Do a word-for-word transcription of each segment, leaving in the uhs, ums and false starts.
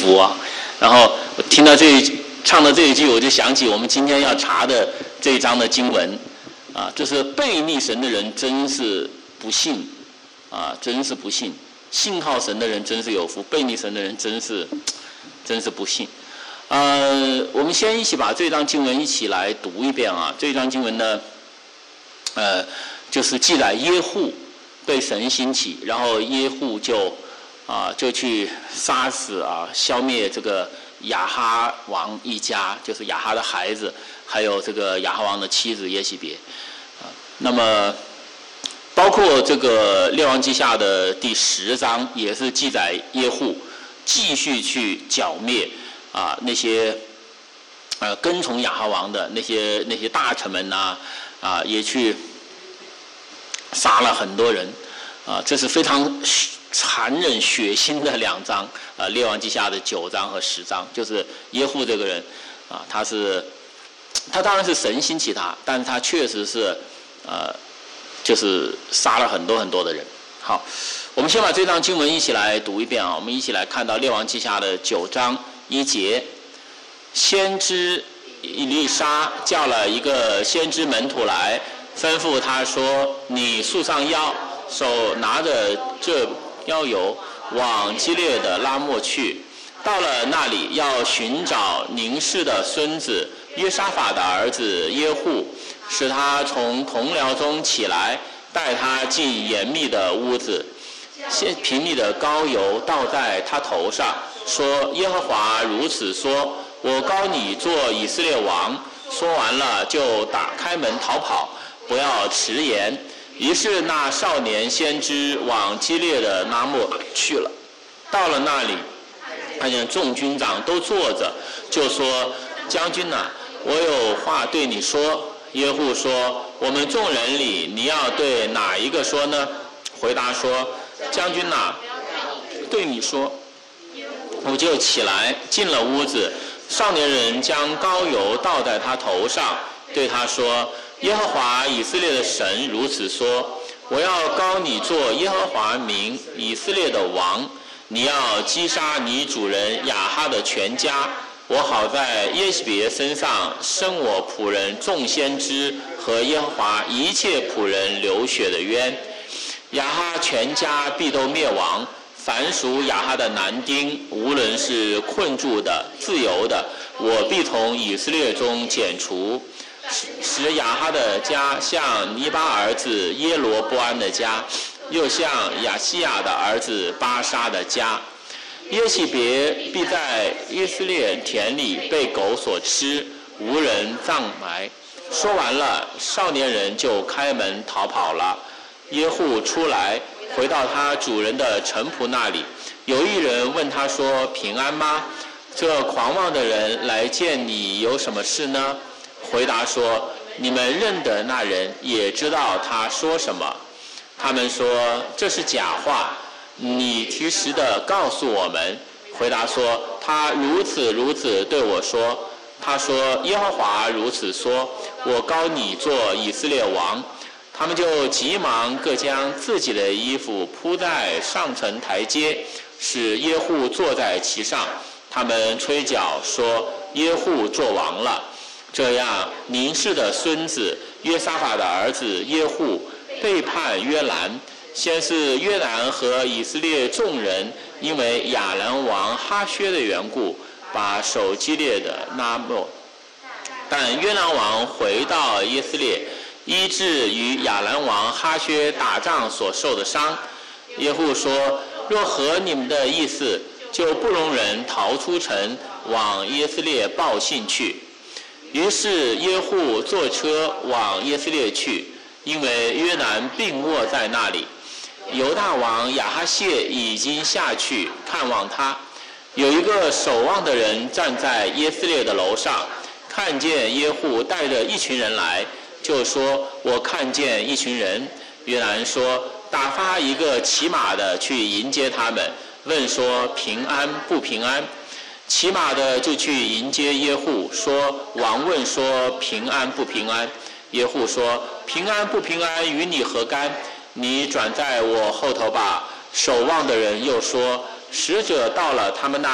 读啊。然后我听到这一唱到这一句，我就想起我们今天要查的这一章的经文啊，就是悖逆神的人真是不幸啊，真是不幸。信靠神的人真是有福，悖逆神的人真是真是不幸。呃，我们先一起把这章经文一起来读一遍啊。这章经文呢，呃，就是记载耶户被神兴起，然后耶户就啊、呃、就去杀死啊消灭这个亚哈王一家，就是亚哈的孩子，还有这个亚哈王的妻子耶洗别啊。那么包括这个列王记下的第十章也是记载耶户继续去剿灭啊那些呃跟从亚哈王的那些那些大臣们呐 啊, 啊也去杀了很多人啊，这是非常残忍血腥的两章啊，列王记下的九章和十章，就是耶户这个人啊，他是他当然是神兴起他，但是他确实是呃。就是杀了很多很多的人。好，我们先把这章经文一起来读一遍啊。我们一起来看到列王记下的九章一节，先知以利沙叫了一个先知门徒来，吩咐他说：“你束上腰，手拿着这腰油，往基列的拉末去。到了那里，要寻找宁示的孙子约沙法的儿子耶户，使他从同僚中起来，带他进严密的屋子，先平密的膏油倒在他头上，说：耶和华如此说，我膏你做以色列王。说完了，就打开门逃跑，不要迟延。于是那少年先知往基列的拉末去了。到了那里，看见众军长都坐着，就说：将军哪、啊，我有话对你说。耶户说：我们众人里，你要对哪一个说呢？回答说：将军哪、啊，对你说。我就起来进了屋子，少年人将膏油倒在他头上，对他说：耶和华以色列的神如此说，我要膏你做耶和华民以色列的王，你要击杀你主人亚哈的全家，我好在耶洗别身上生我仆人众先知和耶和华一切仆人流血的冤。亚哈全家必都灭亡，凡属亚哈的男丁，无论是困住的自由的，我必从以色列中剪除，使亚哈的家像尼巴儿子耶罗波安的家，又像亚西亚的儿子巴沙的家。耶洗别必在以色列田里被狗所吃，无人葬埋。说完了，少年人就开门逃跑了。耶户出来，回到他主人的臣仆那里，有一人问他说：平安吗？这狂妄的人来见你有什么事呢？回答说：你们认得那人，也知道他说什么。他们说：这是假话，你提实的告诉我们。回答说：他如此如此对我说。他说：耶和华如此说，我膏你做以色列王。他们就急忙各将自己的衣服铺在上层台阶，使耶户坐在其上。他们吹角说：耶户做王了。这样宁示的孙子约沙法的儿子耶户背叛约兰。先是约兰和以色列众人因为亚兰王哈薛的缘故，把守基列的拉末。但约兰王回到以色列，医治与亚兰王哈薛打仗所受的伤。耶户说：若合你们的意思，就不容人逃出城，往以色列报信去。于是耶户坐车往以色列去，因为约兰病卧在那里。犹大王亚哈谢已经下去看望他。有一个守望的人站在以色列的楼上，看见耶户带着一群人来，就说：我看见一群人。约兰说：打发一个骑马的去迎接他们，问说：平安不平安？骑马的就去迎接耶户，说：王问说：平安不平安？耶户说：平安不平安与你何干？你转在我后头吧。守望的人又说：使者到了他们那里，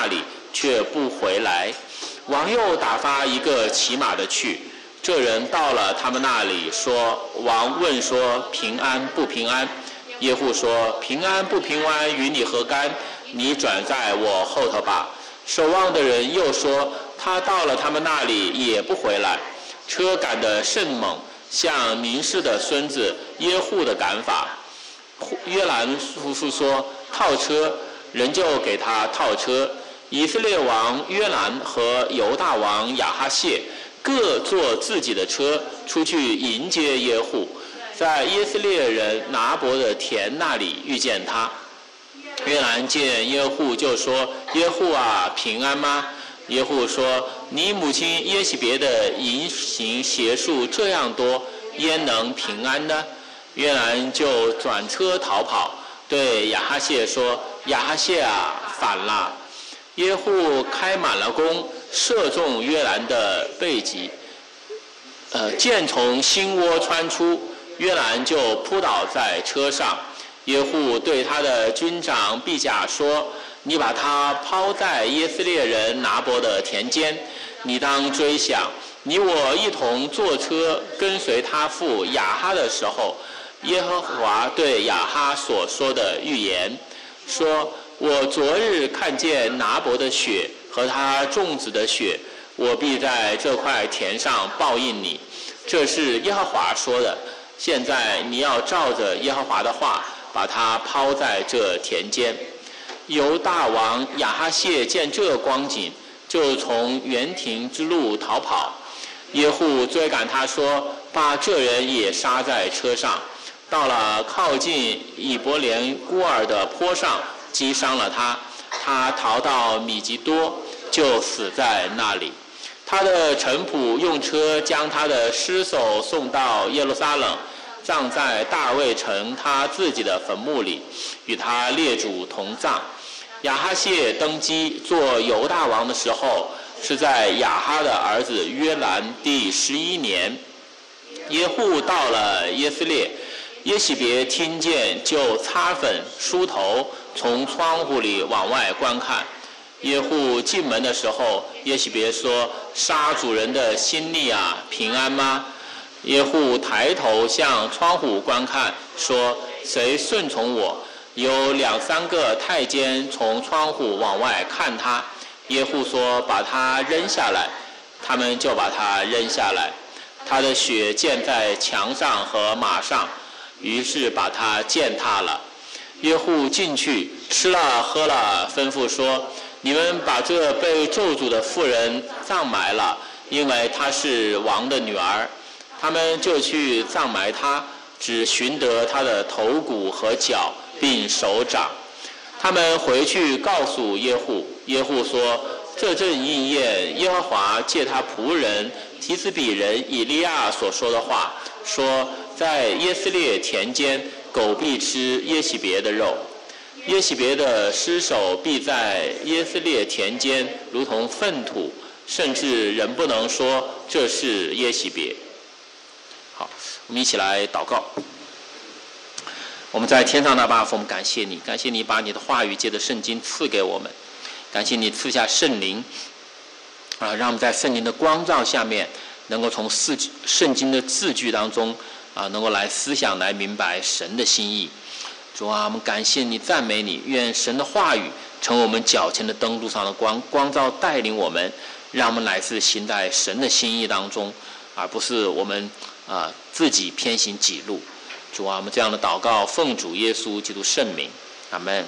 却不回来。王又打发一个骑马的去，这人到了他们那里，说：王问说平安不平安？耶户说：平安不平安与你何干？你转在我后头吧。守望的人又说：他到了他们那里也不回来。车赶得甚猛，像民士的孙子耶户的赶法。约兰夫妇说套车，人就给他套车。以色列王约兰和犹大王亚哈谢各坐自己的车出去迎接耶户，在耶斯列人拿伯的田那里遇见他。约兰见耶户就说：耶户啊，平安吗？耶户说：你母亲耶洗别的淫行邪术这样多，焉能平安呢？约兰就转车逃跑，对亚哈谢说：亚哈谢啊，反了！耶户开满了弓，射中约兰的背脊，呃，箭从心窝穿出，约兰就扑倒在车上。耶户对他的军长毕甲说：你把他抛在耶斯列人拿伯的田间，你当追想，你我一同坐车跟随他父亚哈的时候，耶和华对亚哈所说的预言，说：我昨日看见拿伯的血和他众子的血，我必在这块田上报应你。这是耶和华说的。现在你要照着耶和华的话，把他抛在这田间。犹大王亚哈谢见这光景，就从园亭之路逃跑。耶户追赶他说：把这人也杀在车上。到了靠近以伯莲孤儿的坡上，击伤了他，他逃到米吉多，就死在那里。他的臣仆用车将他的尸首送到耶路撒冷，葬在大卫城他自己的坟墓里，与他列祖同葬。亚哈谢登基做犹大王的时候，是在亚哈的儿子约兰第十一年。耶户到了耶斯列，耶洗别听见，就擦粉梳头，从窗户里往外观看。耶户进门的时候，耶洗别说：杀主人的心力啊，平安吗？耶户抬头向窗户观看，说：谁顺从我？有两三个太监从窗户往外看他。耶户说：把他扔下来。他们就把他扔下来。他的血溅在墙上和马上，于是把他践踏了。耶户进去吃了喝了，吩咐说：你们把这被咒诅的妇人葬埋了，因为她是王的女儿。他们就去葬埋她，只寻得她的头骨和脚并手掌。他们回去告诉耶户，耶户说：这正应验耶和华借他仆人提斯比人以利亚所说的话，说：在耶斯列田间，狗必吃耶洗别的肉，耶洗别的尸首必在耶斯列田间如同粪土，甚至人不能说这是耶洗别。好，我们一起来祷告。我们在天上的爸父，我们感谢你，感谢你把你的话语借着圣经赐给我们，感谢你赐下圣灵，啊，让我们在圣灵的光照下面，能够从四圣经的字句当中，啊，能够来思想，来明白神的心意。主啊，我们感谢你，赞美你，愿神的话语成为我们脚前的灯，路上的光，光照带领我们，让我们乃是行在神的心意当中，而不是我们啊自己偏行己路。主啊，我们这样的祷告，奉主耶稣基督圣名，阿们。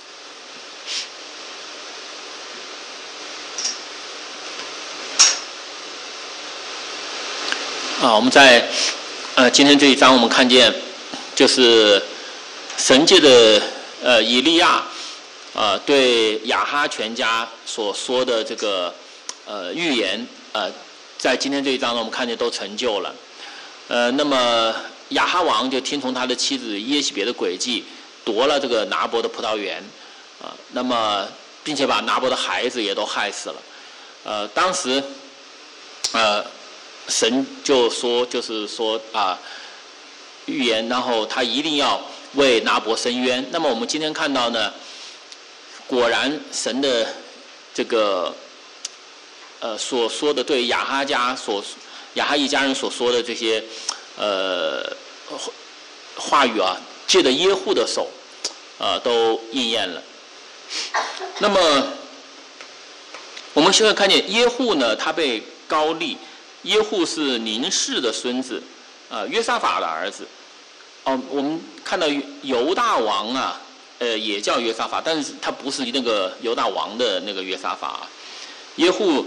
啊，我们在呃今天这一章，我们看见就是神界的呃以利亚呃对亚哈全家所说的这个呃预言，呃在今天这一章呢，我们看见都成就了。呃，那么亚哈王就听从他的妻子耶洗别的诡计，夺了这个拿伯的葡萄园，啊、呃，那么并且把拿伯的孩子也都害死了。呃，当时，呃，神就说，就是说啊、呃，预言，然后他一定要为拿伯伸冤。那么我们今天看到呢，果然神的这个呃所说的对亚哈家所亚哈一家人所说的这些呃话语啊，借着耶户的手啊、呃、都应验了。那么我们现在看见耶户呢，他被膏立，耶户是宁示的孙子，啊、呃，约沙法的儿子。哦，我们看到犹大王啊，呃，也叫约沙法，但是他不是那个犹大王的那个约沙法、啊。耶户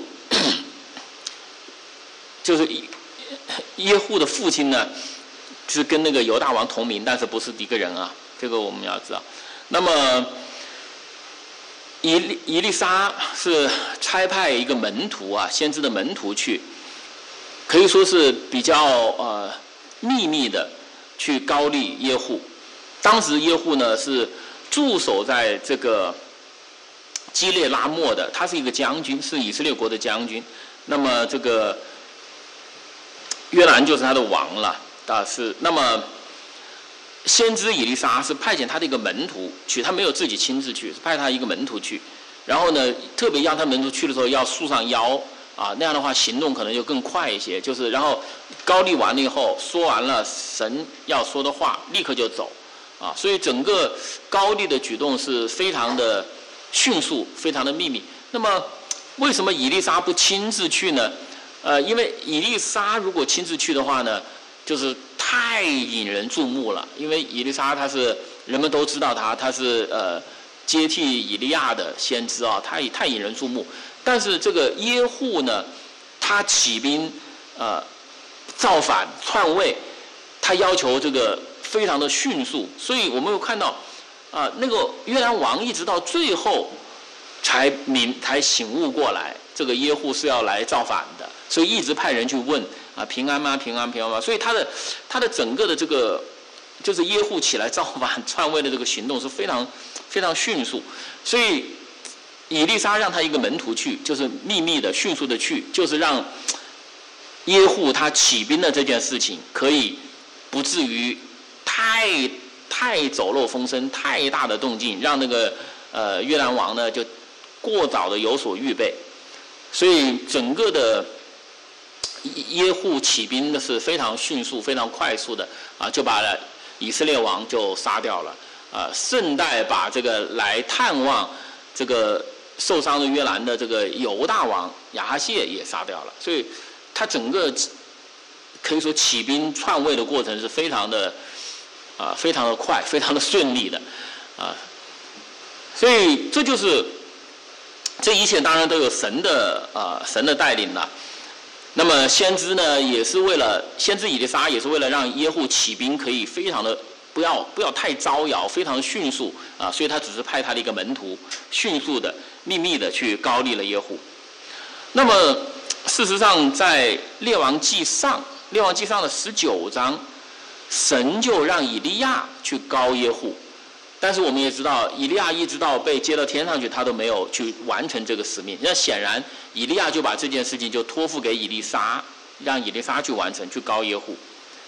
就是耶户的父亲呢，是跟那个犹大王同名，但是不是一个人啊，这个我们要知道。那么以利以利沙是差派一个门徒啊，先知的门徒去，可以说是比较呃秘密的。去膏立耶户，当时耶户呢是驻守在这个基列拉末的，他是一个将军，是以色列国的将军。那么这个约兰就是他的王了，啊是。那么先知以利沙是派遣他的一个门徒去，他没有自己亲自去，是派他一个门徒去。然后呢，特别让他门徒去的时候要束上腰。啊，那样的话行动可能就更快一些，就是然后膏立完了以后，说完了神要说的话，立刻就走，啊，所以整个膏立的举动是非常的迅速，非常的秘密。那么为什么以利沙不亲自去呢？呃，因为以利沙如果亲自去的话呢，就是太引人注目了，因为以利沙他是人们都知道他，他是呃接替以利亚的先知啊，他也太引人注目。但是这个耶户呢，他起兵呃造反篡位，他要求这个非常的迅速，所以我们有看到啊、呃，那个约兰王一直到最后才明才醒悟过来，这个耶户是要来造反的，所以一直派人去问啊平安吗？平安平安吗？所以他的他的整个的这个就是耶户起来造反篡位的这个行动是非常非常迅速，所以。以利沙让他一个门徒去，就是秘密的、迅速的去，就是让耶户他起兵的这件事情可以不至于太太走漏风声、太大的动静，让那个呃约兰王呢就过早的有所预备，所以整个的耶户起兵的是非常迅速、非常快速的啊，就把以色列王就杀掉了啊，顺带把这个来探望这个。受伤的约兰的这个犹大王亚哈谢也杀掉了，所以他整个可以说起兵篡位的过程是非常的啊、呃，非常的快，非常的顺利的啊，所以这就是这一切当然都有神的啊、呃、神的带领了。那么先知呢，也是为了先知以利沙也是为了让耶户起兵可以非常的。不要不要太招摇，非常迅速啊！所以他只是派他的一个门徒，迅速的、秘密的去膏立了耶户。那么，事实上，在列王纪上，列王纪上的十九章，神就让以利亚去膏耶户。但是我们也知道，以利亚一直到被接到天上去，他都没有去完成这个使命。那显然，以利亚就把这件事情就托付给以利沙，让以利沙去完成，去膏耶户。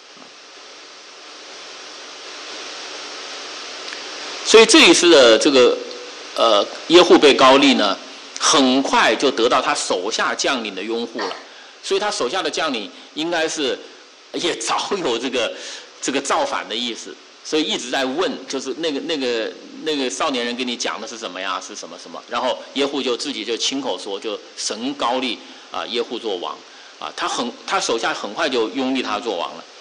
所以这一次的这个呃耶户被膏立呢，很快就得到他手下将领的拥护了。所以他手下的将领应该是也早有这个这个造反的意思，所以一直在问，就是那个那个那个少年人跟你讲的是什么呀？是什么什么？然后耶户就自己就亲口说，就神膏立啊耶户做王啊，他很他手下很快就拥立他做王了。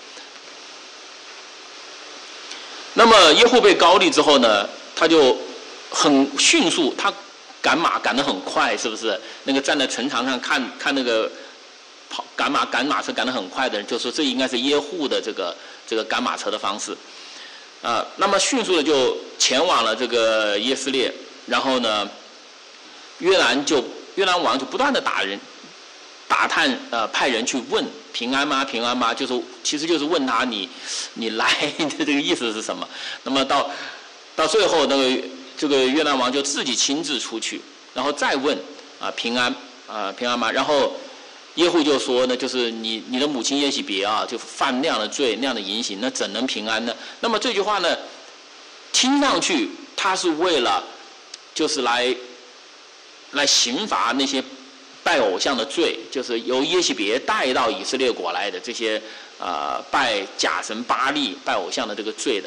那么耶户被膏立之后呢，他就很迅速，他赶马赶得很快，是不是？那个站在城墙上看看那个跑赶马赶马车赶得很快的人，就说这应该是耶户的这个这个赶马车的方式，啊、呃，那么迅速的就前往了这个耶斯列，然后呢，约兰就约兰王就不断的打人。打探呃，派人去问平安吗？平安吗？就是其实就是问他你你来的这个意思是什么？那么到到最后，那个这个约兰王就自己亲自出去，然后再问啊、呃、平安啊、呃、平安吗？然后耶户就说呢，就是你你的母亲耶洗别啊，就犯那样的罪那样的淫行，那怎能平安呢？那么这句话呢，听上去他是为了就是来来刑罚那些拜偶像的罪，就是由耶洗别带到以色列国来的这些啊、呃、拜假神巴力、拜偶像的这个罪的。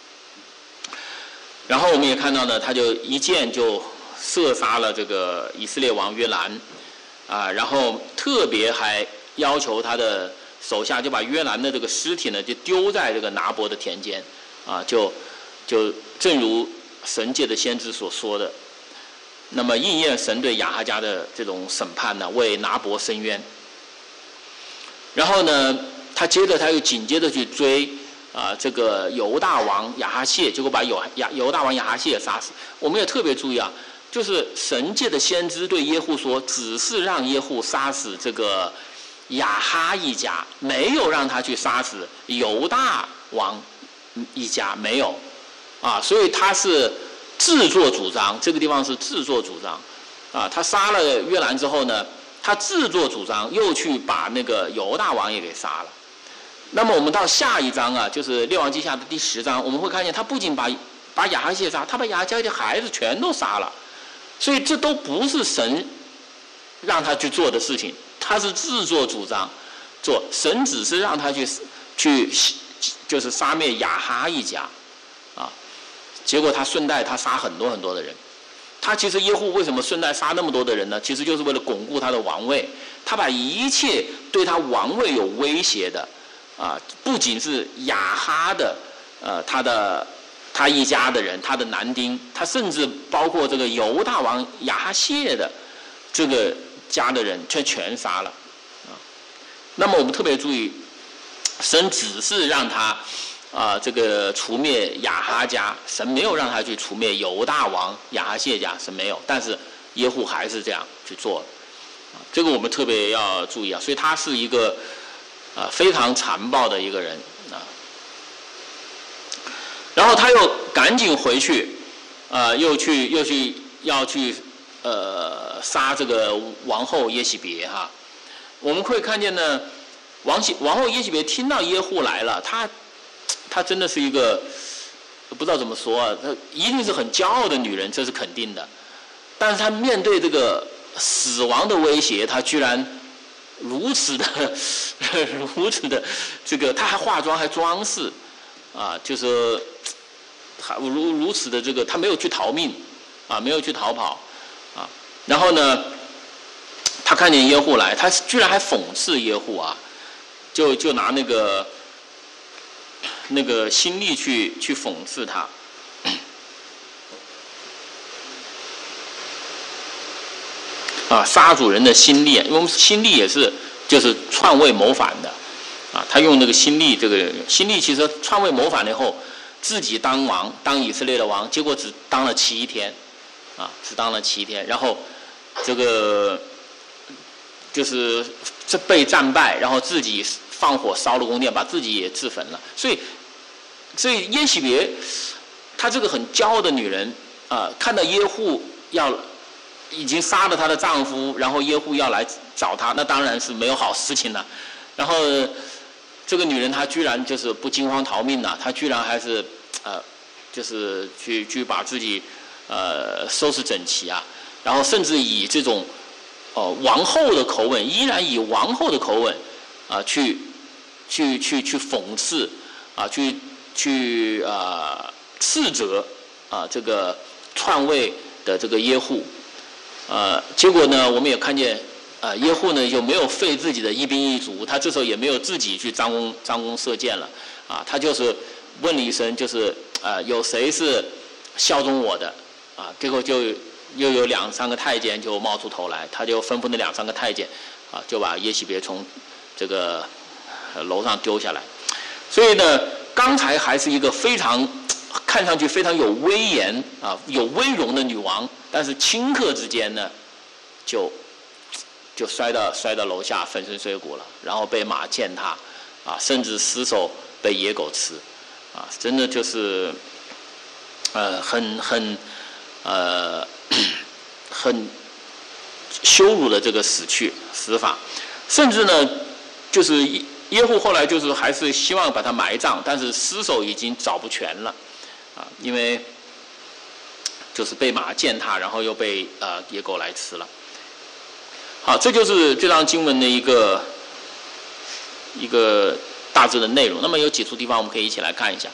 然后我们也看到呢，他就一箭就射杀了这个以色列王约兰，啊，然后特别还要求他的手下就把约兰的这个尸体呢就丢在这个拿伯的田间，啊，就就正如神界的先知所说的，那么应验神对亚哈家的这种审判呢，为拿伯伸冤。然后呢，他接着他又紧接着去追。啊，这个犹大王亚哈谢，结果把犹亚犹大王亚哈谢杀死。我们也特别注意啊，就是神界的先知对耶户说，只是让耶户杀死这个亚哈一家，没有让他去杀死犹大王一家，没有啊，所以他是自作主张，这个地方是自作主张啊。他杀了约兰之后呢，他自作主张又去把那个犹大王也给杀了。那么我们到下一章啊，就是列王记下的第十章，我们会看见他不仅把把亚哈谢杀，他把亚哈家的孩子全都杀了，所以这都不是神让他去做的事情，他是自作主张做，神只是让他去去就是杀灭亚哈一家啊，结果他顺带他杀很多很多的人。他其实耶户为什么顺带杀那么多的人呢？其实就是为了巩固他的王位，他把一切对他王位有威胁的。啊，不仅是亚哈的，呃，他的他一家的人，他的男丁，他甚至包括这个犹大王亚哈谢的这个家的人，却全杀了。啊，那么我们特别注意，神只是让他啊、呃、这个除灭亚哈家，神没有让他去除灭犹大王亚哈谢家，神没有，但是耶户还是这样去做了。啊，这个我们特别要注意啊，所以他是一个。啊，非常残暴的一个人啊，然后他又赶紧回去，啊，又去又去要去呃杀这个王后耶洗别哈。我们会看见呢，王喜王后耶洗别听到耶户来了，她她真的是一个不知道怎么说啊，她一定是很骄傲的女人，这是肯定的。但是她面对这个死亡的威胁，她居然。如此的，如此的，这个他还化妆还装饰，啊，就是还如如此的这个，他没有去逃命，啊，没有去逃跑，啊，然后呢，他看见耶户来，他居然还讽刺耶户啊，就就拿那个那个心力去去讽刺他。啊，杀主人的心力，因为我们心力也是就是篡位谋反的，啊，他用那个心力，这个心力其实篡位谋反了以后，自己当王，当以色列的王，结果只当了七天，啊，只当了七天，然后这个就是这被战败，然后自己放火烧了宫殿，把自己也自焚了。所以，所以耶洗别，她这个很骄傲的女人啊，看到耶户要。已经杀了她的丈夫，然后耶户要来找她，那当然是没有好事情了。然后这个女人她居然就是不惊慌逃命了，她居然还是呃，就是去去把自己呃收拾整齐啊，然后甚至以这种哦、呃、王后的口吻，依然以王后的口吻啊、呃、去去去去讽刺啊，去去啊、呃、斥责啊这个篡位的这个耶户。呃，结果呢，我们也看见，呃，耶户呢就没有废自己的一兵一卒，他这时候也没有自己去张弓张弓射箭了，啊，他就是问了一声，就是呃，有谁是效忠我的，啊，结果就又有两三个太监就冒出头来，他就吩咐那两三个太监，啊，就把耶洗别从这个楼上丢下来，所以呢，刚才还是一个非常看上去非常有威严啊、有威容的女王。但是顷刻之间呢，就就摔到摔到楼下粉身碎骨了，然后被马践踏，啊，甚至尸首被野狗吃，啊，真的就是，呃，很很，呃，很羞辱的这个死去死法，甚至呢，就是耶户后来就是还是希望把他埋葬，但是尸首已经找不全了，啊，因为。 就是被马践踏，然后又被呃野狗来吃了。好，这就是这章经文的一个一个大致的内容。那么有几处地方我们可以一起来看一下。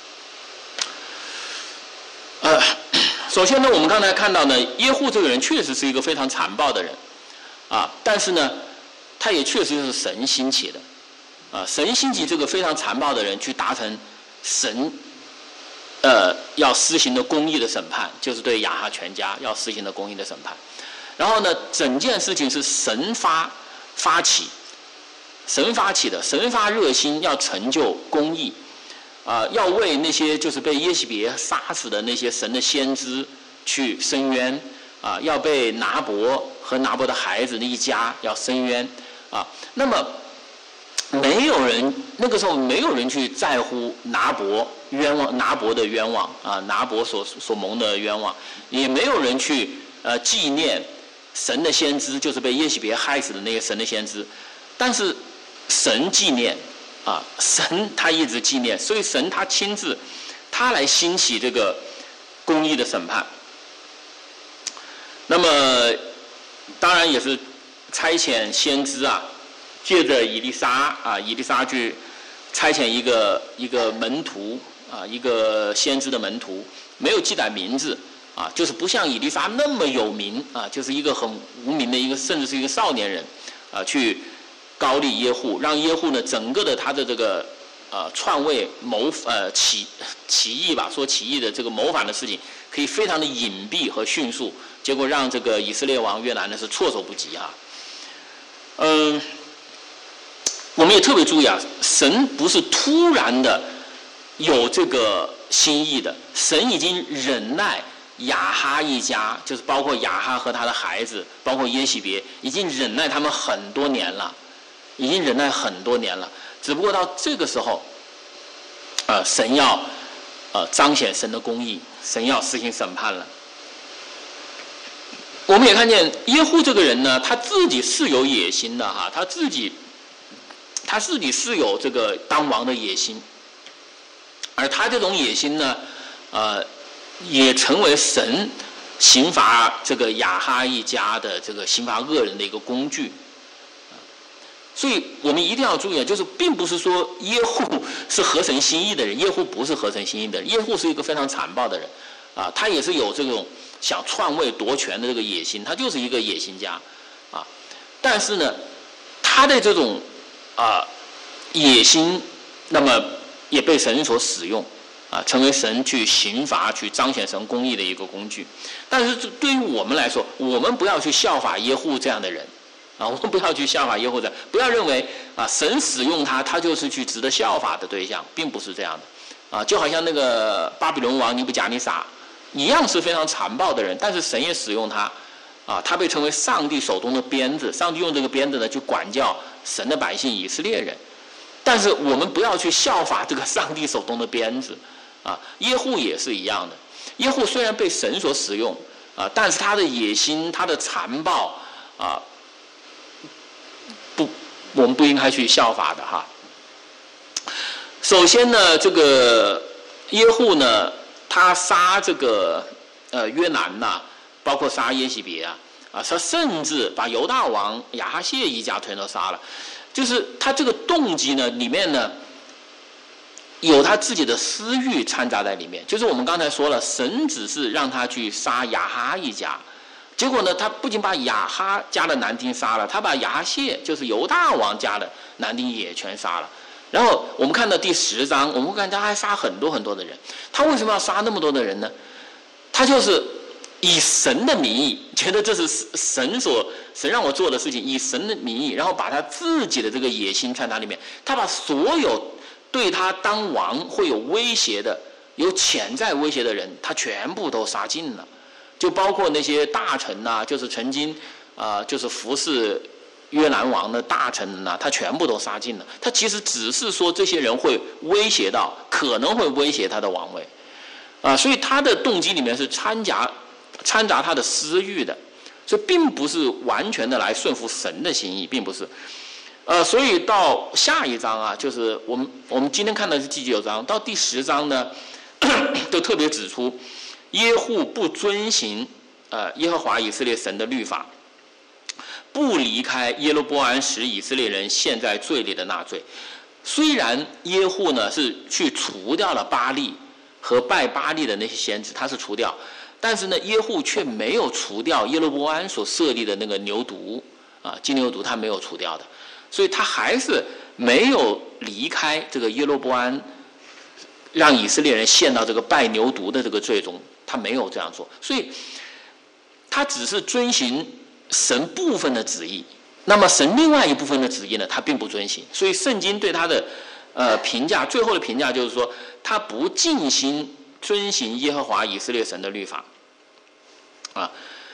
呃，首先呢，我们刚才看到呢，耶户这个人确实是一个非常残暴的人，啊，但是呢，他也确实是神兴起的，啊，神兴起这个非常残暴的人，去达成神呃要施行的公义的审判，就是对亚哈全家要施行的公义的审判。然后呢，整件事情是神发发起，神发起的，神发热心要成就公义，啊、呃，要为那些就是被耶洗别杀死的那些神的先知去伸冤，啊、呃，要被拿伯和拿伯的孩子的一家要伸冤，啊、呃，那么没有人那个时候没有人去在乎拿伯冤枉拿伯的冤枉啊、呃，拿伯所所蒙的冤枉，也没有人去呃纪念神的先知，就是被耶洗别害死的那些神的先知，但是神纪念啊，神他一直纪念，所以神他亲自他来兴起这个公义的审判。那么当然也是差遣先知啊，借着以利沙啊，以利沙去差遣一个一个门徒啊，一个先知的门徒，没有记载名字。啊，就是不像以利沙那么有名啊，就是一个很无名的一个，甚至是一个少年人，啊，去高丽耶户，让耶户呢整个的他的这个呃篡位谋呃起起义吧，说起义的这个谋反的事情，可以非常的隐蔽和迅速，结果让这个以色列王约兰呢是措手不及哈。嗯，我们也特别注意啊，神不是突然的有这个心意的，神已经忍耐亚哈一家，就是包括亚哈和他的孩子，包括耶洗别，已经忍耐他们很多年了，已经忍耐很多年了。只不过到这个时候，呃，神要呃彰显神的公义，神要施行审判了。我们也看见耶户这个人呢，他自己是有野心的哈，他自己他自己是有这个当王的野心，而他这种野心呢，呃。也成为神刑罚这个亚哈一家的这个刑罚恶人的一个工具，所以我们一定要注意，就是并不是说耶户是合神心意的人，耶户不是合神心意的人，耶户是一个非常残暴的人，啊，他也是有这种想篡位夺权的这个野心，他就是一个野心家，啊，但是呢，他的这种啊野心，那么也被神所使用。啊，成为神去刑罚、去彰显神公义的一个工具。但是对于我们来说，我们不要去效法耶户这样的人，啊，我们不要去效法耶户这样，不要认为啊，神使用他，他就是去值得效法的对象，并不是这样的。啊，就好像那个巴比伦王尼布甲尼撒一样是非常残暴的人，但是神也使用他，啊，他被称为上帝手中的鞭子，上帝用这个鞭子呢去管教神的百姓以色列人。但是我们不要去效法这个上帝手中的鞭子。啊，耶户也是一样的。耶户虽然被神所使用，啊，但是他的野心、他的残暴，啊，不，我们不应该去效法的哈。首先呢，这个耶户呢，他杀这个呃约兰呐，包括杀耶洗别啊，啊，他甚至把犹大王亚哈谢一家全都杀了，就是他这个动机呢，里面呢。有他自己的私欲掺杂在里面，就是我们刚才说了，神只是让他去杀亚哈一家，结果呢，他不仅把亚哈家的男丁杀了，他把亚哈谢就是犹大王家的男丁也全杀了。然后我们看到第十章，我们看他还杀很多很多的人，他为什么要杀那么多的人呢？他就是以神的名义，觉得这是神所神让我做的事情，以神的名义，然后把他自己的这个野心掺杂里面，他把所有对他当王会有威胁的、有潜在威胁的人，他全部都杀尽了，就包括那些大臣呐、啊，就是曾经啊、呃，就是服侍约兰王的大臣呐、啊，他全部都杀尽了。他其实只是说这些人会威胁到，可能会威胁他的王位啊、呃，所以他的动机里面是掺杂掺杂他的私欲的，所以并不是完全的来顺服神的心意，并不是。呃，所以到下一章啊，就是我们我们今天看的是第九章，到第十章呢，就特别指出耶户不遵行呃耶和华以色列神的律法，不离开耶罗波安使以色列人陷在罪里的那罪。虽然耶户呢是去除掉了巴力和拜巴力的那些先知，他是除掉，但是呢耶户却没有除掉耶罗波安所设立的那个牛犊啊金牛犊，他没有除掉的，所以他还是没有离开这个耶罗波安让以色列人陷到这个拜牛犊的这个罪中，他没有这样做，所以他只是遵行神部分的旨意，那么神另外一部分的旨意呢，他并不遵行。所以圣经对他的呃评价，最后的评价就是说，他不尽心遵行耶和华以色列神的律法啊。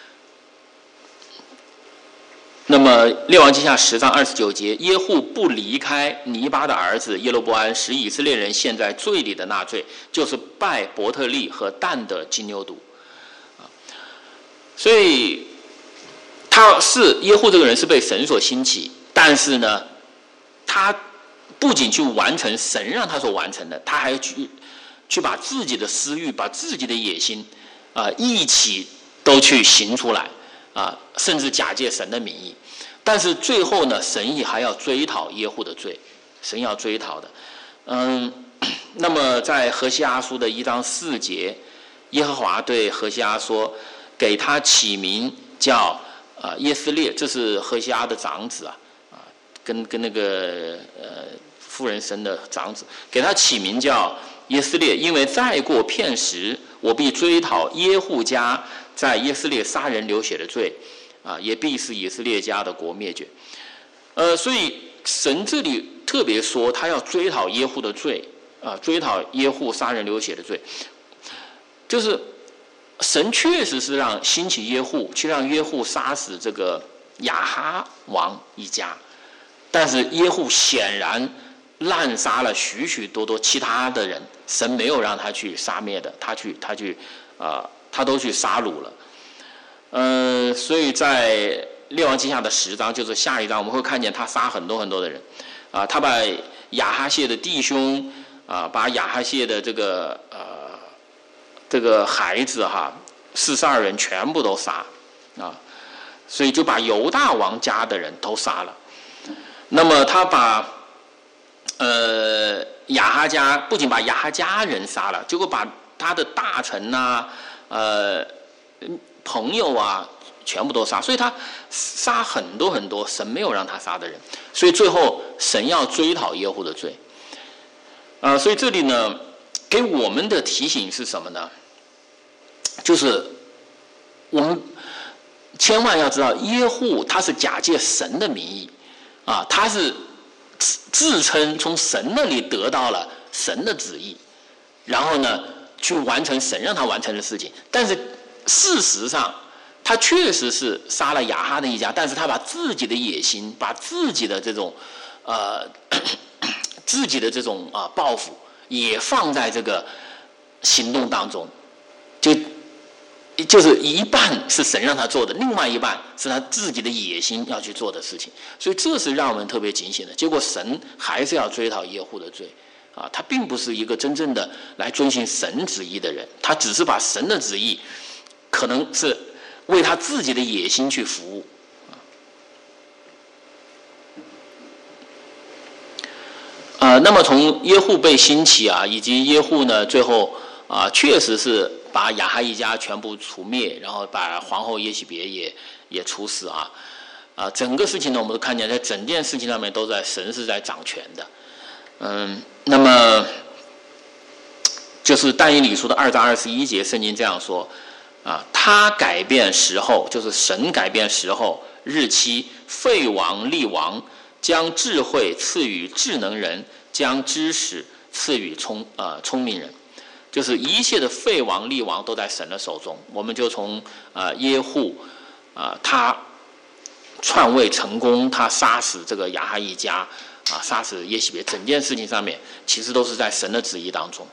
那么列王记下十章二十九节，耶户不离开尼巴的儿子耶罗波安使以色列人陷在罪里的那罪，就是拜伯特利和但的金牛犊啊。所以他是耶户这个人是被神所兴起，但是呢，他不仅去完成神让他所完成的，他还去去把自己的私欲、把自己的野心啊、呃、一起都去行出来啊、呃，甚至假借神的名义。但是最后呢，神也还要追讨耶户的罪，神要追讨的。嗯，那么在何西阿书的一章四节，耶和华对何西阿说，给他起名叫啊耶斯列，这是何西阿的长子啊，啊，跟跟那个呃妇人生的长子，给他起名叫耶斯列，因为再过片时，我必追讨耶户家在耶斯列杀人流血的罪，啊，也必使以色列家的国灭绝。呃，所以神这里特别说，他要追讨耶户的罪，啊，追讨耶户杀人流血的罪，就是神确实是让兴起耶户，去让耶户杀死这个亚哈王一家，但是耶户显然滥杀了许许多多其他的人，神没有让他去杀灭的，他去他去啊、呃，他都去杀戮了。呃，所以在列王记下的十章，就是下一章，我们会看见他杀很多很多的人，啊、呃，他把亚哈谢的弟兄啊、呃，把亚哈谢的这个呃这个孩子哈，四十二人全部都杀啊，所以就把犹大王家的人都杀了。那么他把呃亚哈家不仅把亚哈家人杀了，结果把他的大臣呐、啊，呃。朋友啊，全部都杀，所以他杀很多很多神没有让他杀的人，所以最后神要追讨耶户的罪。啊、呃，所以这里呢，给我们的提醒是什么呢？就是我们千万要知道，耶户他是假借神的名义，啊，他是自称从神那里得到了神的旨意，然后呢，去完成神让他完成的事情，但是。事实上，他确实是杀了亚哈的一家，但是他把自己的野心，把自己的这种，呃，自己的这种啊、呃、抱负，也放在这个行动当中，就就是一半是神让他做的，另外一半是他自己的野心要去做的事情，所以这是让我们特别警醒的。结果神还是要追讨耶户的罪。啊，他并不是一个真正的来遵循神旨意的人，他只是把神的旨意。可能是为他自己的野心去服务，呃，那么从耶户被兴起啊，以及耶户呢最后啊，确实是把亚哈一家全部除灭，然后把皇后耶洗别也也处死啊，啊，整个事情呢，我们都看见在整件事情上面都在神是在掌权的，嗯，那么就是但以理书的二章二十一节，圣经这样说。啊，他改变时候，就是神改变时候、日期，废王立王，将智慧赐予智能人，将知识赐予聪呃聪明人，就是一切的废王立王都在神的手中。我们就从呃耶户啊、呃，他篡位成功，他杀死这个亚哈一家啊，杀死耶洗别，整件事情上面其实都是在神的旨意当中。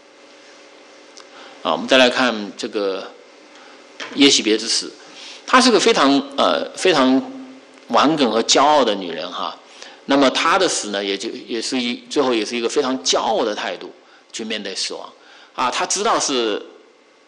啊，我们再来看这个。耶洗别之死，她是个非常呃非常顽梗和骄傲的女人哈。那么她的死呢，也就也是一最后也是一个非常骄傲的态度去面对死亡啊。她知道是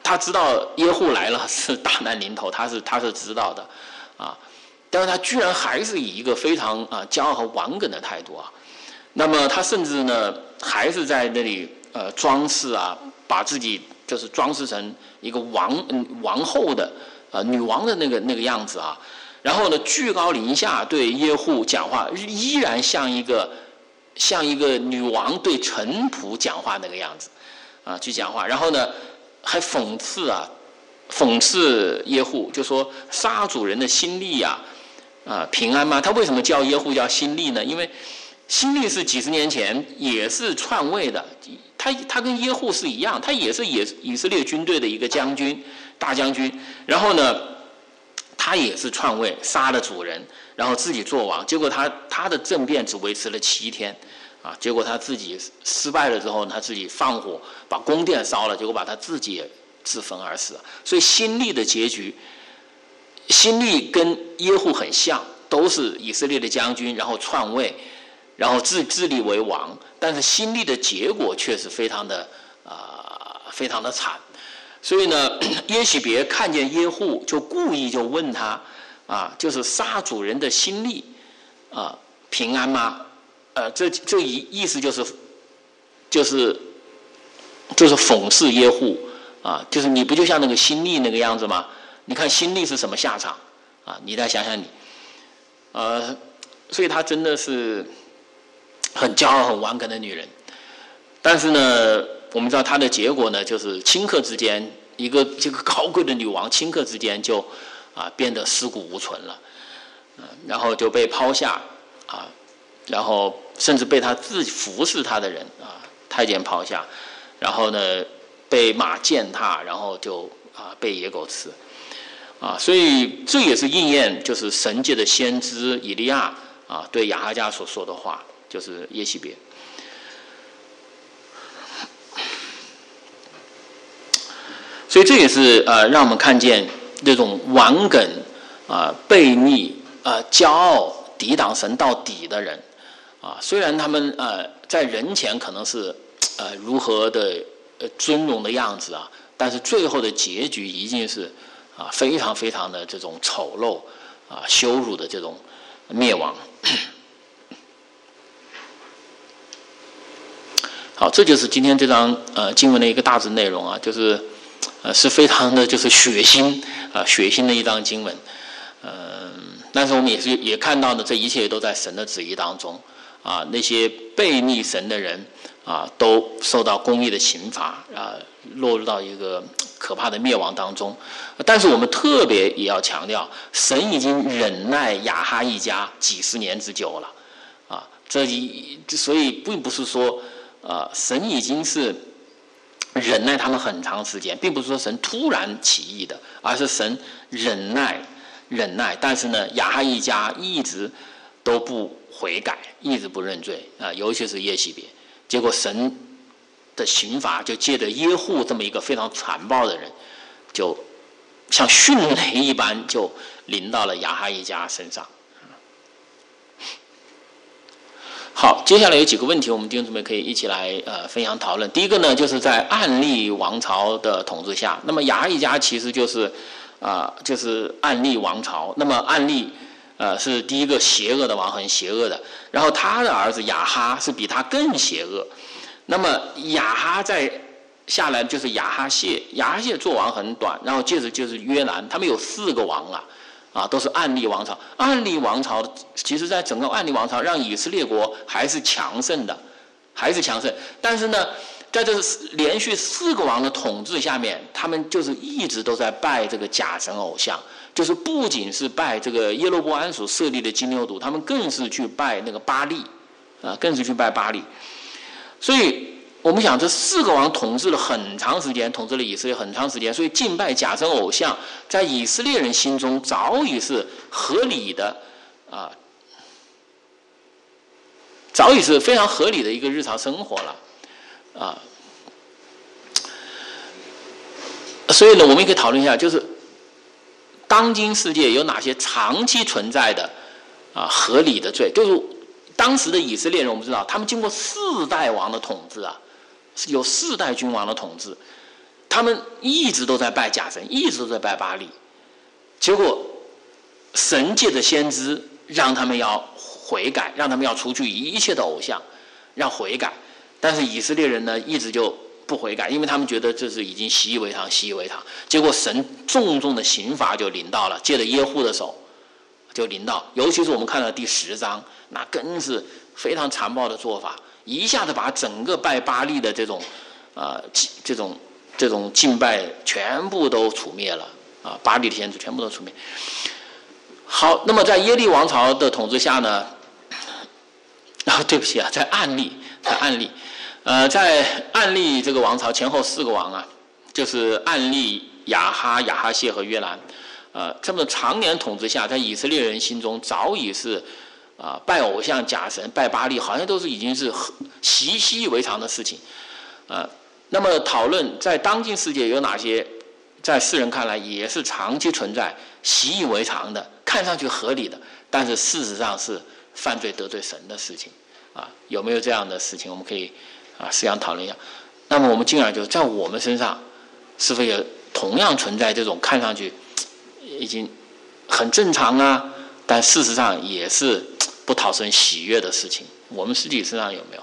他知道耶户来了是大难临头，他是他是知道的啊，但是他居然还是以一个非常啊骄傲和顽梗的态度啊，那么他甚至呢还是在那里呃装饰啊，把自己就是装饰成一个王嗯王后的呃女王的那个那个样子啊，然后呢居高临下对耶户讲话，依然像一个像一个女王对臣仆讲话那个样子啊去讲话，然后呢还讽刺啊讽刺耶户，就说杀主人的新利啊啊平安吗？他为什么叫耶户叫新利呢？因为新利是几十年前也是篡位的，他他跟耶户是一样，他也是也以色列军队的一个将军大将军，然后呢他也是篡位杀了主人，然后自己做王，结果他他的政变只维持了七天啊，结果他自己失败了之后，他自己放火把宫殿烧了，结果把他自己也自焚而死。所以新利的结局，新利跟耶户很像，都是以色列的将军，然后篡位，然后自自立为王，但是新利的结果却是非常的啊、呃、非常的惨。所以呢，耶洗别看见耶户，就故意就问他啊，就是杀主人的新利啊平安吗？呃，这这一意思就是就是就是讽刺耶户啊，就是你不就像那个新利那个样子吗？你看新利是什么下场啊？你再想想你，呃，所以她真的是很骄傲、很顽梗的女人。但是呢，我们知道她的结果呢，就是顷刻之间，一个这个高贵的女王，顷刻之间就啊变得尸骨无存了，嗯、呃，然后就被抛下啊，然后甚至被她自己服侍她的人啊太监抛下，然后呢被马践踏，然后就啊被野狗吃，啊，所以这也是应验就是神界的先知以利亚啊对亚哈家所说的话，就是耶洗别。所以这也是呃让我们看见这种顽梗啊、呃、悖逆啊、呃、骄傲抵挡神到底的人啊，虽然他们呃在人前可能是呃如何的呃尊荣的样子啊，但是最后的结局一定是啊非常非常的这种丑陋啊羞辱的这种灭亡。好，这就是今天这章呃经文的一个大致内容啊，就是呃是非常的就是血腥啊、呃、血腥的一章经文，嗯、呃，但是我们也是也看到呢，这一切都在神的旨意当中啊，那些悖逆神的人啊，都受到公义的刑罚啊，落入到一个可怕的灭亡当中。但是我们特别也要强调，神已经忍耐亚哈一家几十年之久了啊，这一所以并不是说。呃，神已经是忍耐他们很长时间，并不是说神突然起义的，而是神忍耐忍耐。但是呢，亚哈一家一直都不悔改，一直不认罪啊、呃，尤其是耶洗别。结果神的刑罚就借着耶户这么一个非常残暴的人，就像迅雷一般，就临到了亚哈一家身上。好，接下来有几个问题，我们弟兄姊妹可以一起来呃分享讨论。第一个呢，就是在暗利王朝的统治下，那么亚哈一家其实就是啊、呃、就是暗利王朝。那么暗利呃是第一个邪恶的王，很邪恶的。然后他的儿子亚哈是比他更邪恶。那么亚哈在下来就是亚哈谢，亚哈谢做王很短，然后接着就是约兰，他们有四个王了。啊，都是暗利王朝。暗利王朝其实在整个暗利王朝让以色列国还是强盛的，还是强盛。但是呢，在这连续四个王的统治下面，他们就是一直都在拜这个假神偶像，就是不仅是拜这个耶罗波安所设立的金牛犊，他们更是去拜那个巴力，啊，更是去拜巴力。所以我们想，这四个王统治了很长时间，统治了以色列很长时间，所以敬拜假神偶像，在以色列人心中早已是合理的啊，早已是非常合理的一个日常生活了啊。所以呢，我们也可以讨论一下，就是当今世界有哪些长期存在的啊合理的罪？就是当时的以色列人，我们知道他们经过四代王的统治啊。有四代君王的统治， 他们一直都在拜假神，一直都在拜巴力，结果神借着先知让他们要悔改，让他们要除去一切的偶像，让悔改。但是以色列人呢，一直就不悔改，因为他们觉得这是已经习以为常，习以为常。结果神重重的刑罚就临到了，借着耶户的手就临到。尤其是我们看到第十章，那更是非常残暴的做法，一下子把整个拜巴力的这种啊、呃、这种这种敬拜全部都除灭了啊，巴力的先知全部都除灭。好，那么在耶利王朝的统治下呢，啊，对不起啊，在暗利，在暗利。呃，在暗利这个王朝前后四个王啊，就是暗利、亚哈、亚哈谢和约兰，呃，这么常年统治下，在以色列人心中早已是啊、呃、拜偶像、假神、拜巴力，好像都是已经是习习以为常的事情。呃，那么讨论在当今世界有哪些，在世人看来也是长期存在、习以为常的，看上去合理的，但是事实上是犯罪得罪神的事情啊？有没有这样的事情？我们可以。啊，思想讨论一下。那么我们进而就在我们身上，是否也同样存在这种看上去已经很正常啊，但事实上也是不讨神喜悦的事情？我们自己身上有没有？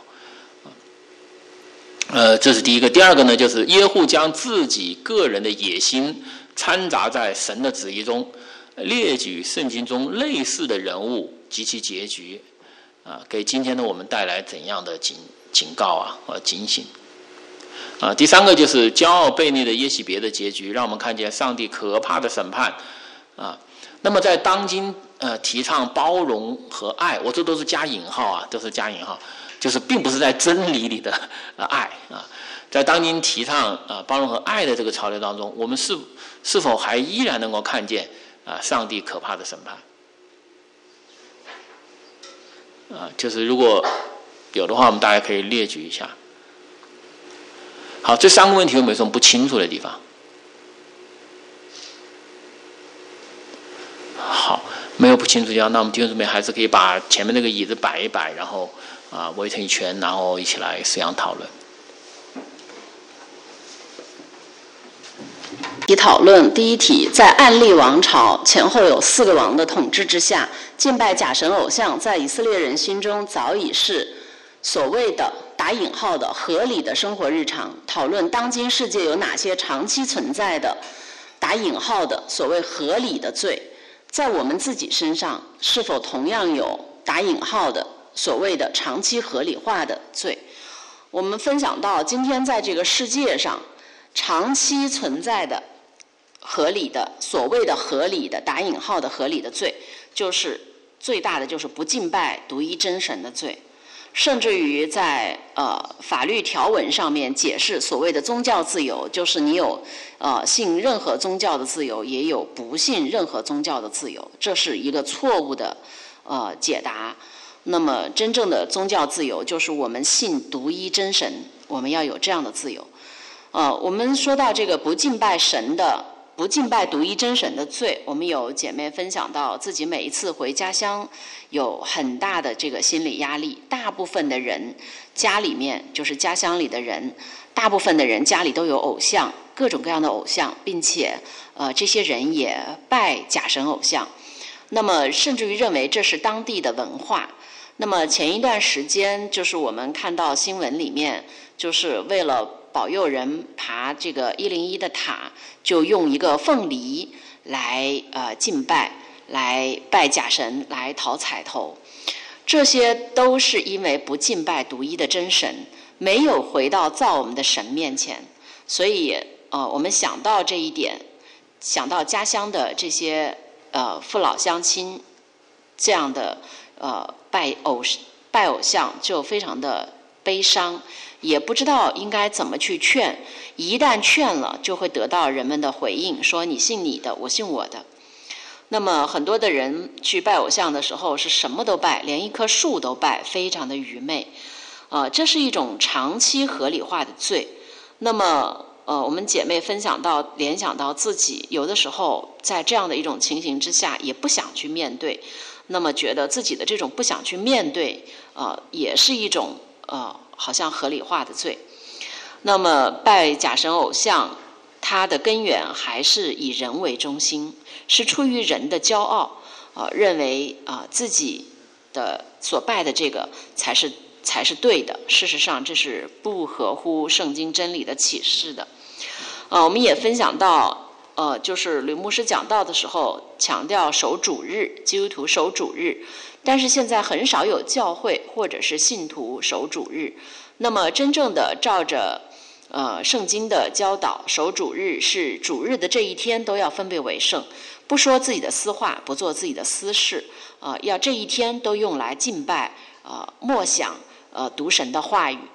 呃，这是第一个。第二个呢，就是耶户将自己个人的野心掺杂在神的旨意中，列举圣经中类似的人物及其结局，啊，给今天的我们带来怎样的警警告啊和警醒啊？第三个就是骄傲悖逆的耶洗别的结局，让我们看见上帝可怕的审判啊。那么在当今呃提倡包容和爱，我这都是加引号啊，都是加引号，就是并不是在真理里的、呃、爱啊。在当今提倡啊、呃、包容和爱的这个潮流当中，我们是是否还依然能够看见啊、呃、上帝可怕的审判啊？就是如果有的话，我们大家可以列举一下。好，这三个问题有没有什么不清楚的地方？好，没有不清楚的地方，那我们弟兄姊妹还是可以把前面那个椅子摆一摆，然后啊围成一圈，然后一起来思想讨论。 题讨论第一题，在暗利王朝前后有四个王的统治之下，敬拜假神偶像在以色列人心中早已是所谓的打引号的合理的生活日常。讨论当今世界有哪些长期存在的打引号的所谓合理的罪，在我们自己身上是否同样有打引号的所谓的长期合理化的罪。我们分享到今天在这个世界上长期存在的合理的所谓的合理的打引号的合理的罪，就是最大的就是不敬拜独一真神的罪，甚至于在呃法律条文上面解释所谓的宗教自由，就是你有呃信任何宗教的自由，也有不信任何宗教的自由，这是一个错误的呃解答。那么真正的宗教自由就是我们信独一真神，我们要有这样的自由。呃，我们说到这个不敬拜神的。不敬拜独一真神的罪，我们有姐妹分享到自己每一次回家乡有很大的这个心理压力。大部分的人家里面就是家乡里的人，大部分的人家里都有偶像，各种各样的偶像，并且呃这些人也拜假神偶像，那么甚至于认为这是当地的文化。那么前一段时间就是我们看到新闻里面，就是为了保佑人爬这个一零一的塔，就用一个凤梨来呃敬拜，来拜假神，来讨彩头。这些都是因为不敬拜独一的真神，没有回到造我们的神面前。所以呃，我们想到这一点，想到家乡的这些呃父老乡亲这样的呃拜偶拜偶像，就非常的悲伤。也不知道应该怎么去劝，一旦劝了就会得到人们的回应，说你信你的，我信我的。那么很多的人去拜偶像的时候是什么都拜，连一棵树都拜，非常的愚昧。呃，这是一种长期合理化的罪。那么呃，我们姐妹分享到联想到自己有的时候在这样的一种情形之下也不想去面对，那么觉得自己的这种不想去面对呃，也是一种呃好像合理化的罪。那么拜假神偶像它的根源还是以人为中心，是出于人的骄傲，呃，认为啊、呃、自己的所拜的这个才是才是对的。事实上，这是不合乎圣经真理的启示的。呃，我们也分享到，呃，就是吕牧师讲道的时候强调守主日，基督徒守主日，但是现在很少有教会或者是信徒守主日。那么，真正的照着呃圣经的教导守主日，是主日的这一天都要分别为圣，不说自己的私话，不做自己的私事，呃，要这一天都用来敬拜，呃，默想，呃，读神的话语。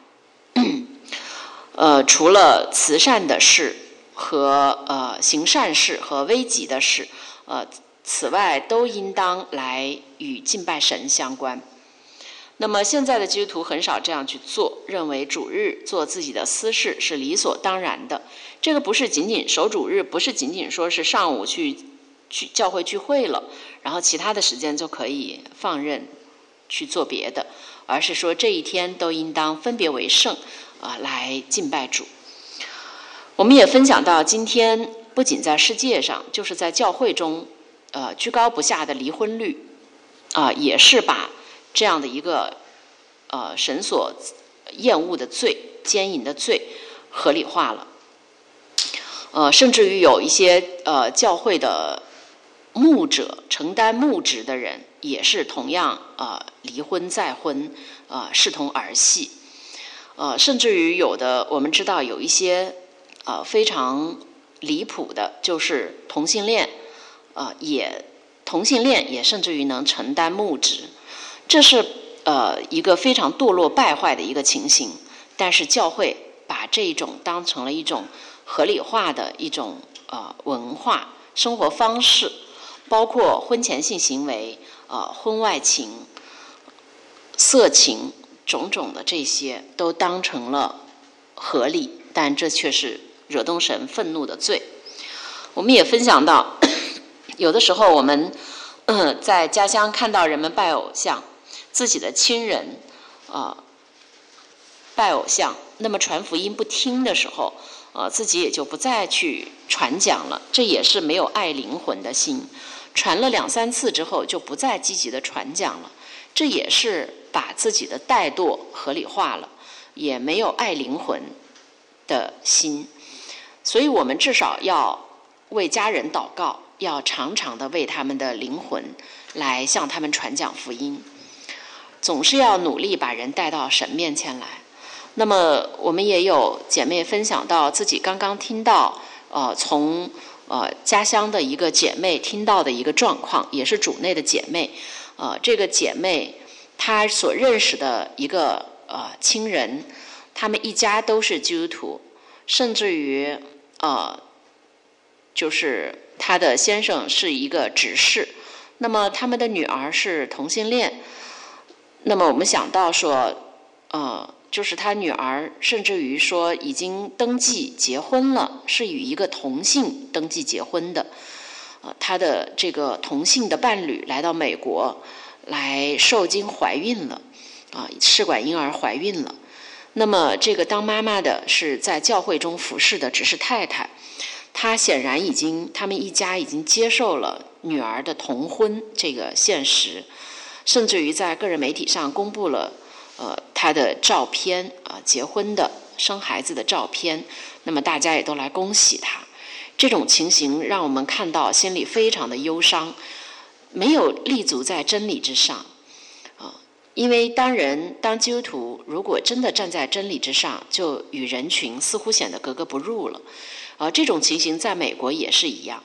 呃，除了慈善的事和呃行善事和危急的事，呃，此外都应当来与敬拜神相关。那么现在的基督徒很少这样去做，认为主日做自己的私事是理所当然的。这个不是仅仅守主日，不是仅仅说是上午去去教会聚会了，然后其他的时间就可以放任去做别的，而是说这一天都应当分别为圣，啊、呃，来敬拜主。我们也分享到，今天不仅在世界上，就是在教会中，呃，居高不下的离婚率，啊、呃，也是把这样的一个呃神所厌恶的罪、奸淫的罪合理化了。呃，甚至于有一些呃教会的牧者承担牧职的人，也是同样呃离婚再婚，呃视同儿戏。呃，甚至于有的我们知道有一些呃非常离谱的，就是同性恋，呃也同性恋也甚至于能承担牧职。这是呃一个非常堕落败坏的一个情形，但是教会把这种当成了一种合理化的一种呃文化生活方式，包括婚前性行为、呃婚外情、色情种种的这些都当成了合理，但这却是惹动神愤怒的罪。我们也分享到，有的时候我们、呃、在家乡看到人们拜偶像，自己的亲人呃拜偶像，那么传福音不听的时候，呃自己也就不再去传讲了，这也是没有爱灵魂的心。传了两三次之后就不再积极的传讲了，这也是把自己的怠惰合理化了，也没有爱灵魂的心。所以我们至少要为家人祷告，要常常的为他们的灵魂来向他们传讲福音，总是要努力把人带到神面前来。那么我们也有姐妹分享到自己刚刚听到呃从呃家乡的一个姐妹听到的一个状况，也是主内的姐妹。呃这个姐妹她所认识的一个呃亲人，他们一家都是基督徒，甚至于呃就是她的先生是一个执事，那么他们的女儿是同性恋。那么我们想到说呃就是他女儿甚至于说已经登记结婚了，是与一个同性登记结婚的。呃，他的这个同性的伴侣来到美国来受精怀孕了，啊、呃，试管婴儿怀孕了。那么这个当妈妈的是在教会中服侍的执事太太，她显然已经他们一家已经接受了女儿的同婚这个现实，甚至于在个人媒体上公布了呃，他的照片啊、呃，结婚的、生孩子的照片，那么大家也都来恭喜他。这种情形让我们看到心里非常的忧伤，没有立足在真理之上啊、呃。因为当人当基督徒，如果真的站在真理之上，就与人群似乎显得格格不入了。啊、呃，这种情形在美国也是一样。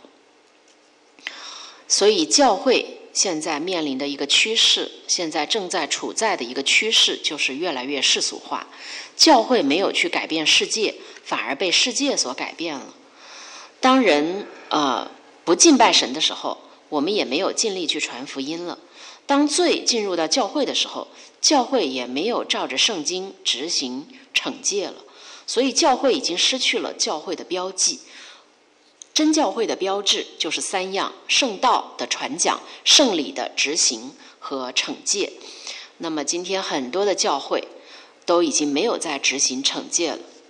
所以教会现在面临的一个趋势，现在正在处在的一个趋势，就是越来越世俗化。教会没有去改变世界，反而被世界所改变了。当人呃不敬拜神的时候，我们也没有尽力去传福音了。当罪进入到教会的时候，教会也没有照着圣经执行惩戒了。所以教会已经失去了教会的标记。真教会的标志就是三样：圣道的传讲、圣礼的执行和惩戒。那么今天很多的教会都已经没有在执行惩戒了。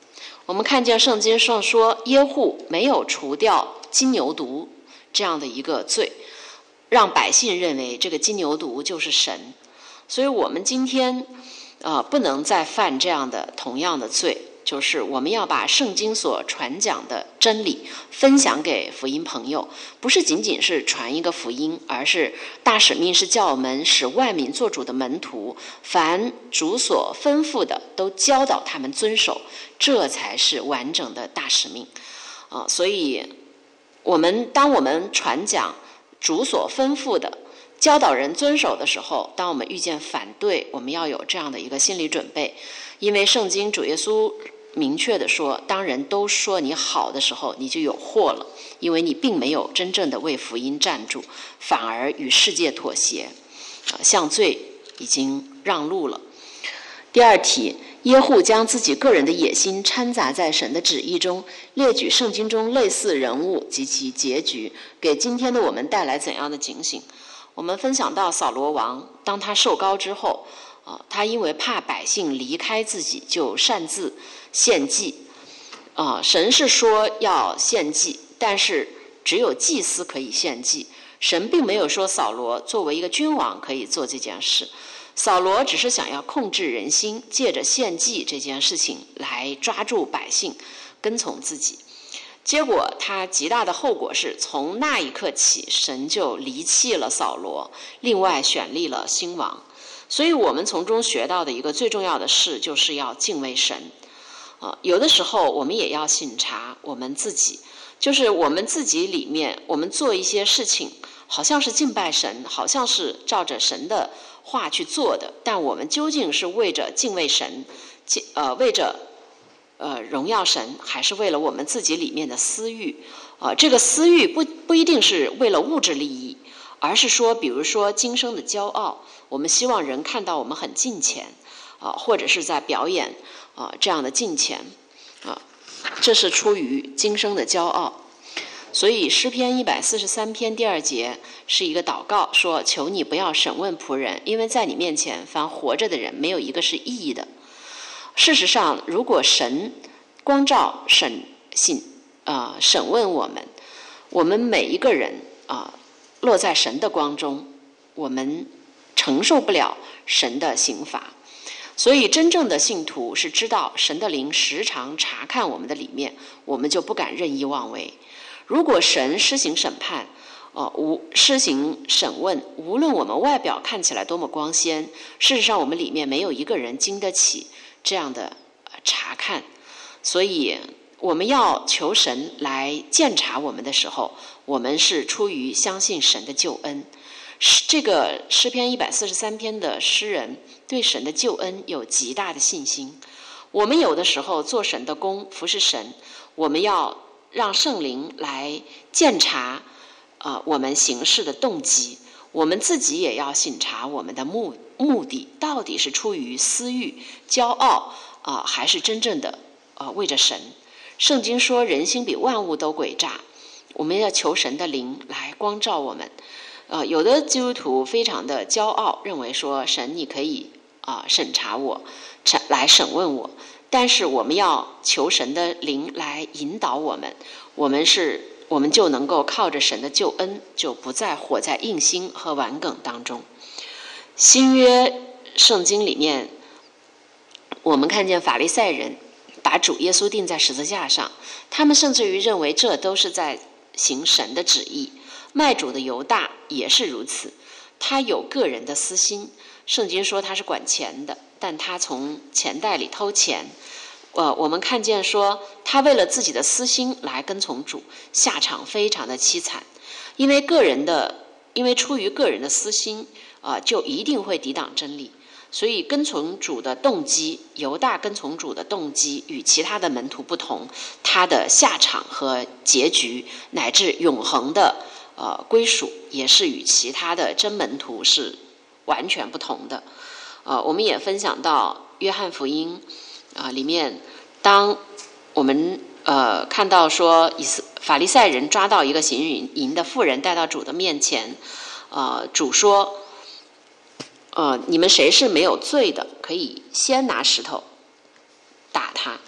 我们看见圣经上说，耶户没有除掉金牛犊这样的一个罪，让百姓认为这个金牛犊就是神。所以我们今天呃不能再犯这样的同样的罪，就是我们要把圣经所传讲的真理分享给福音朋友，不是仅仅是传一个福音，而是大使命是叫我们使万民做主的门徒，凡主所吩咐的都教导他们遵守，这才是完整的大使命啊、呃！所以我们当我们传讲主所吩咐的，教导人遵守的时候，当我们遇见反对，我们要有这样的一个心理准备。因为圣经主耶稣明确的说，当人都说你好的时候，你就有祸了，因为你并没有真正的为福音站住，反而与世界妥协，呃、向罪已经让路了。第二题，耶户将自己个人的野心掺杂在神的旨意中，列举圣经中类似人物及其结局，给今天的我们带来怎样的警醒？我们分享到扫罗王，当他受膏之后，呃、他因为怕百姓离开自己，就擅自献祭。呃、神是说要献祭，但是只有祭司可以献祭，神并没有说扫罗作为一个君王可以做这件事。扫罗只是想要控制人心，借着献祭这件事情来抓住百姓跟从自己。结果他极大的后果是，从那一刻起，神就离弃了扫罗，另外选立了新王。所以我们从中学到的一个最重要的事，就是要敬畏神。呃、有的时候我们也要省察我们自己，就是我们自己里面，我们做一些事情好像是敬拜神，好像是照着神的话去做的，但我们究竟是为着敬畏神，呃，为着呃荣耀神，还是为了我们自己里面的私欲？呃，这个私欲不不一定是为了物质利益，而是说，比如说今生的骄傲，我们希望人看到我们很敬虔，啊、呃，或者是在表演啊、呃、这样的敬虔，啊、呃，这是出于今生的骄傲。所以诗篇一百四十三篇第二节是一个祷告，说：求你不要审问仆人，因为在你面前凡活着的人没有一个是义意的。事实上，如果神光照审信啊、呃、审问我们，我们每一个人啊、呃、落在神的光中，我们承受不了神的刑罚。所以真正的信徒是知道神的灵时常查看我们的里面，我们就不敢任意妄为。如果神施行审判，呃，无施行审问，无论我们外表看起来多么光鲜，事实上我们里面没有一个人经得起这样的、呃、查看。所以我们要求神来鉴察我们的时候，我们是出于相信神的救恩。这个诗篇一百四十三篇的诗人对神的救恩有极大的信心。我们有的时候做神的工，服侍神，我们要让圣灵来鉴察呃，我们行事的动机，我们自己也要省察我们的目目的到底是出于私欲、骄傲啊、呃，还是真正的呃为着神。圣经说人心比万物都诡诈，我们要求神的灵来光照我们。呃，有的基督徒非常的骄傲，认为说神你可以啊、呃、审查我，来审问我。但是我们要求神的灵来引导我们，我们是我们就能够靠着神的救恩，就不再活在硬心和顽梗当中。新约圣经里面，我们看见法利赛人把主耶稣钉在十字架上，他们甚至于认为这都是在行神的旨意。卖主的犹大也是如此，他有个人的私心，圣经说他是管钱的，但他从钱袋里偷钱。呃，我们看见说他为了自己的私心来跟从主，下场非常的凄惨。因为个人的，因为出于个人的私心，呃，就一定会抵挡真理。所以跟从主的动机，犹大跟从主的动机与其他的门徒不同，他的下场和结局乃至永恒的呃归属，也是与其他的真门徒是完全不同的。呃，我们也分享到约翰福音啊、呃、里面，当我们呃看到说以色法利赛人抓到一个行淫的妇人带到主的面前，呃主说，呃你们谁是没有罪的，可以先拿石头打他。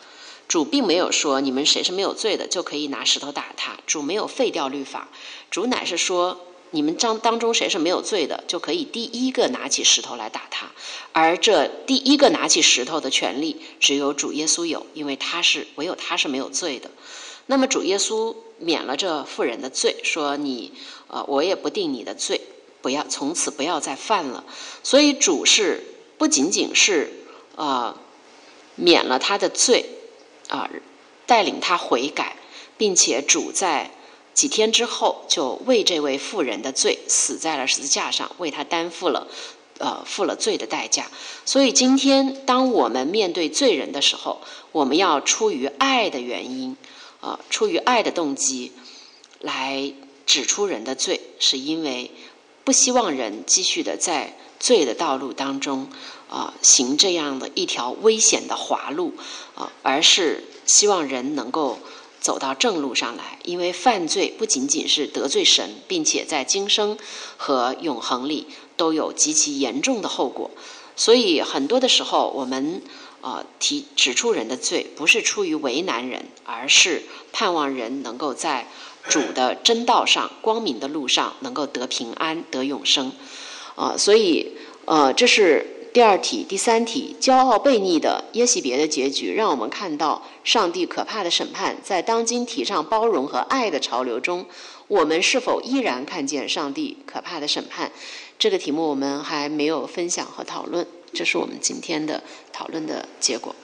主并没有说你们谁是没有罪的就可以拿石头打他，主没有废掉律法，主乃是说你们当当中谁是没有罪的就可以第一个拿起石头来打他，而这第一个拿起石头的权利只有主耶稣有，因为他是唯有他是没有罪的。那么主耶稣免了这妇人的罪，说你呃我也不定你的罪，不要从此不要再犯了。所以主是不仅仅是呃免了他的罪啊、呃，带领他悔改，并且主在几天之后就为这位妇人的罪死在了十字架上，为他担负了呃付了罪的代价。所以今天当我们面对罪人的时候，我们要出于爱的原因呃出于爱的动机来指出人的罪，是因为不希望人继续的在罪的道路当中啊、呃、行这样的一条危险的滑路啊、呃，而是希望人能够走到正路上来。因为犯罪不仅仅是得罪神，并且在今生和永恒里都有极其严重的后果。所以很多的时候我们呃提指出人的罪，不是出于为难人，而是盼望人能够在主的真道上光明的路上能够得平安得永生。呃所以呃这是第二题。第三题，骄傲悖逆的耶洗别的结局，让我们看到上帝可怕的审判。在当今提倡包容和爱的潮流中，我们是否依然看见上帝可怕的审判？这个题目我们还没有分享和讨论，这是我们今天的讨论的结果。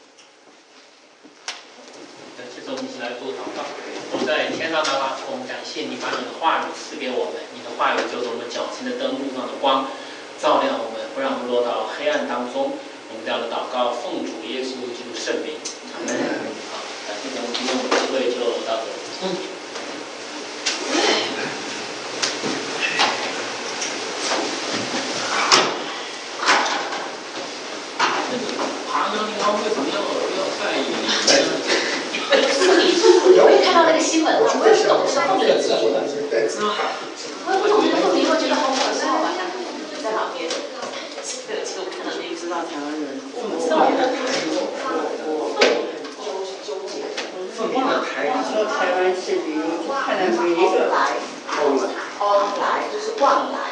接着我们一起来做祷告。我们在天上的爸，我们感谢你把你的话语赐给我们，你的话语就是我们脚前的灯，路上的光，照亮我们，不让我们落到黑暗当中。我们这样的祷告奉主耶稣基督圣名，阿门。好，感谢咱们今天有机会就到这里。嗯。爬山你看为什么要要在意？ 我也看到那个新闻了，我也不懂是凤梨节，我也不懂这个凤梨，我觉得好搞笑啊！在哪边？对，其实我看到那个知道台湾人，我们知道我我我纠结。凤梨的台湾，说台湾是旅游，看来每一个来，来，来就是旺来。